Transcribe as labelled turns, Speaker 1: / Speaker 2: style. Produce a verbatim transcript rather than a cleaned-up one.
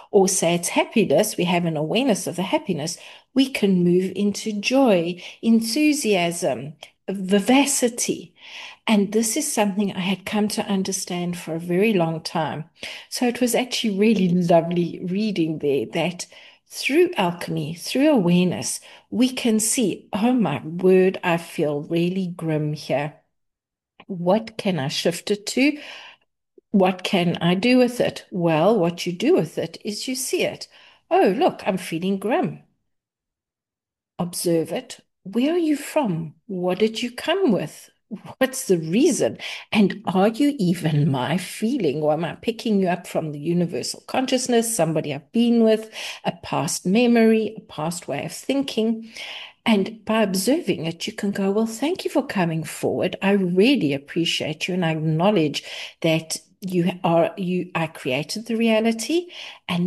Speaker 1: or say it's happiness, we have an awareness of the happiness, we can move into joy, enthusiasm, vivacity. And this is something I had come to understand for a very long time. So it was actually really lovely reading there that through alchemy, through awareness, we can see, oh my word, I feel really grim here. What can I shift it to? What can I do with it? Well, what you do with it is you see it. Oh, look, I'm feeling grim. Observe it. Where are you from? What did you come with? What's the reason? And are you even my feeling, or am I picking you up from the universal consciousness, somebody I've been with, a past memory, a past way of thinking? And by observing it, you can go, well, thank you for coming forward. I really appreciate you, and I acknowledge that you are you I created the reality, and